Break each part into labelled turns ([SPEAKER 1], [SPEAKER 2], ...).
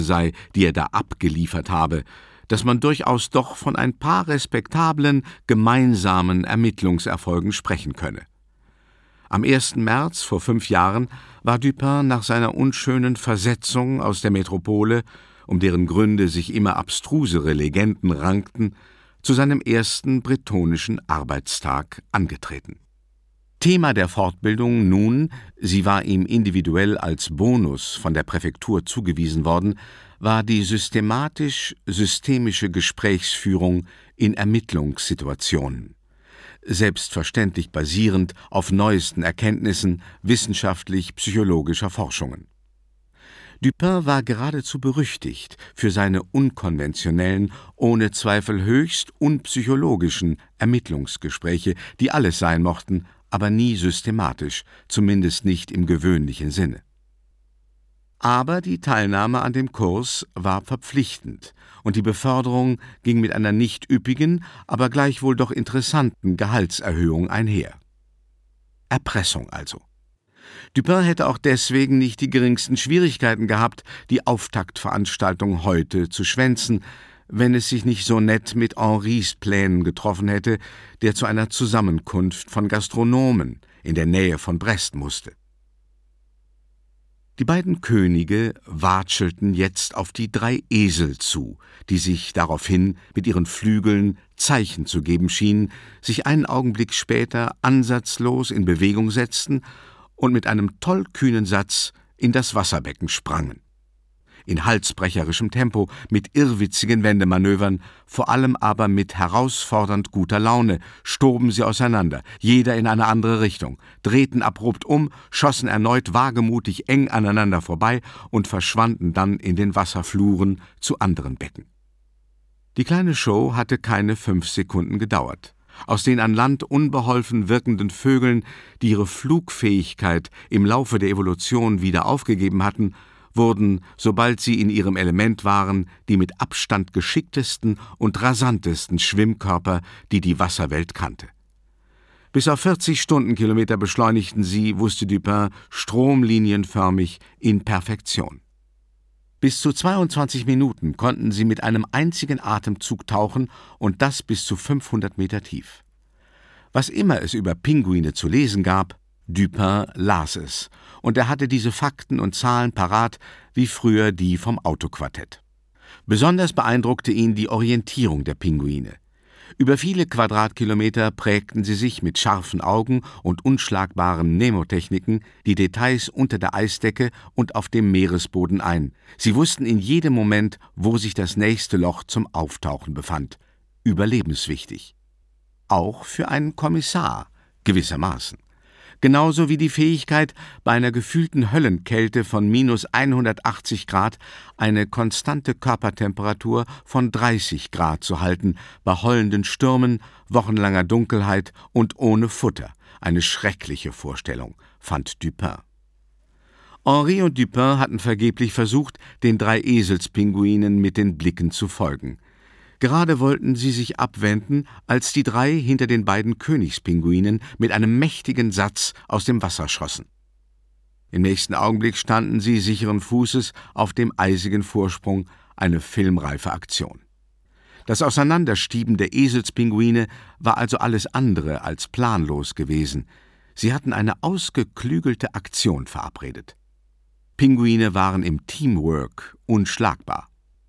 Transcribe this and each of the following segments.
[SPEAKER 1] sei, die er da abgeliefert habe, dass man durchaus doch von ein paar respektablen, gemeinsamen Ermittlungserfolgen sprechen könne. Am 1. März vor 5 Jahren war Dupin nach seiner unschönen Versetzung aus der Metropole, um deren Gründe sich immer abstrusere Legenden rankten, zu seinem ersten bretonischen Arbeitstag angetreten. Thema der Fortbildung nun, sie war ihm individuell als Bonus von der Präfektur zugewiesen worden, war die systemisch-systemische Gesprächsführung in Ermittlungssituationen, selbstverständlich basierend auf neuesten Erkenntnissen wissenschaftlich-psychologischer Forschungen. Dupin war geradezu berüchtigt für seine unkonventionellen, ohne Zweifel höchst unpsychologischen Ermittlungsgespräche, die alles sein mochten, aber nie systematisch, zumindest nicht im gewöhnlichen Sinne. Aber die Teilnahme an dem Kurs war verpflichtend und die Beförderung ging mit einer nicht üppigen, aber gleichwohl doch interessanten Gehaltserhöhung einher. Erpressung also. Dupin hätte auch deswegen nicht die geringsten Schwierigkeiten gehabt, die Auftaktveranstaltung heute zu schwänzen, wenn es sich nicht so nett mit Henris Plänen getroffen hätte, der zu einer Zusammenkunft von Gastronomen in der Nähe von Brest musste. Die beiden Könige watschelten jetzt auf die 3 Esel zu, die sich daraufhin mit ihren Flügeln Zeichen zu geben schienen, sich einen Augenblick später ansatzlos in Bewegung setzten und mit einem tollkühnen Satz in das Wasserbecken sprangen. In halsbrecherischem Tempo, mit irrwitzigen Wendemanövern, vor allem aber mit herausfordernd guter Laune, stoben sie auseinander, jeder in eine andere Richtung, drehten abrupt um, schossen erneut wagemutig eng aneinander vorbei und verschwanden dann in den Wasserfluren zu anderen Becken. Die kleine Show hatte keine 5 Sekunden gedauert. Aus den an Land unbeholfen wirkenden Vögeln, die ihre Flugfähigkeit im Laufe der Evolution wieder aufgegeben hatten, wurden, sobald sie in ihrem Element waren, die mit Abstand geschicktesten und rasantesten Schwimmkörper, die die Wasserwelt kannte. Bis auf 40 Stundenkilometer beschleunigten sie, wusste Dupin, stromlinienförmig in Perfektion. Bis zu 22 Minuten konnten sie mit einem einzigen Atemzug tauchen und das bis zu 500 Meter tief. Was immer es über Pinguine zu lesen gab, Dupin las es, und er hatte diese Fakten und Zahlen parat, wie früher die vom Autoquartett. Besonders beeindruckte ihn die Orientierung der Pinguine. Über viele Quadratkilometer prägten sie sich mit scharfen Augen und unschlagbaren Mnemotechniken die Details unter der Eisdecke und auf dem Meeresboden ein. Sie wussten in jedem Moment, wo sich das nächste Loch zum Auftauchen befand. Überlebenswichtig. Auch für einen Kommissar, gewissermaßen. Genauso wie die Fähigkeit, bei einer gefühlten Höllenkälte von minus 180 Grad eine konstante Körpertemperatur von 30 Grad zu halten, bei heulenden Stürmen, wochenlanger Dunkelheit und ohne Futter. Eine schreckliche Vorstellung, fand Dupin. Henri und Dupin hatten vergeblich versucht, den 3 Eselspinguinen mit den Blicken zu folgen. Gerade wollten sie sich abwenden, als die 3 hinter den beiden Königspinguinen mit einem mächtigen Satz aus dem Wasser schossen. Im nächsten Augenblick standen sie sicheren Fußes auf dem eisigen Vorsprung, eine filmreife Aktion. Das Auseinanderstieben der Eselspinguine war also alles andere als planlos gewesen. Sie hatten eine ausgeklügelte Aktion verabredet. Pinguine waren im Teamwork unschlagbar.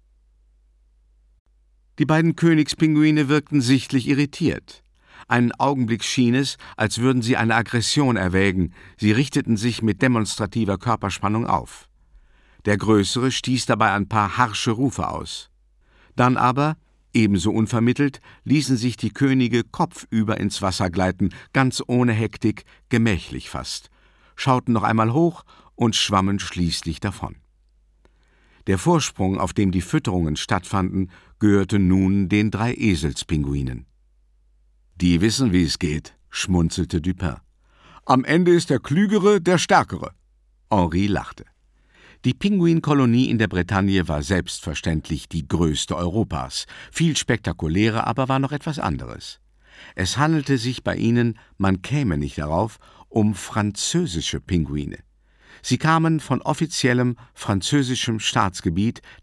[SPEAKER 1] Die beiden Königspinguine wirkten sichtlich irritiert. Einen Augenblick schien es, als würden sie eine Aggression erwägen. Sie richteten sich mit demonstrativer Körperspannung auf. Der Größere stieß dabei ein paar harsche Rufe aus. Dann aber, ebenso unvermittelt, ließen sich die Könige kopfüber ins Wasser gleiten, ganz ohne Hektik, gemächlich fast, schauten noch einmal hoch und schwammen schließlich davon. Der Vorsprung, auf dem die Fütterungen stattfanden, gehörte nun den 3 Eselspinguinen. »Die wissen, wie es geht«, schmunzelte Dupin. »Am Ende ist der Klügere der Stärkere.« Henri lachte. Die Pinguinkolonie in der Bretagne war selbstverständlich die größte Europas. Viel spektakulärer aber war noch etwas anderes. Es handelte sich bei ihnen, man käme nicht darauf, um französische Pinguine. Sie kamen von offiziellem französischem Staatsgebiet,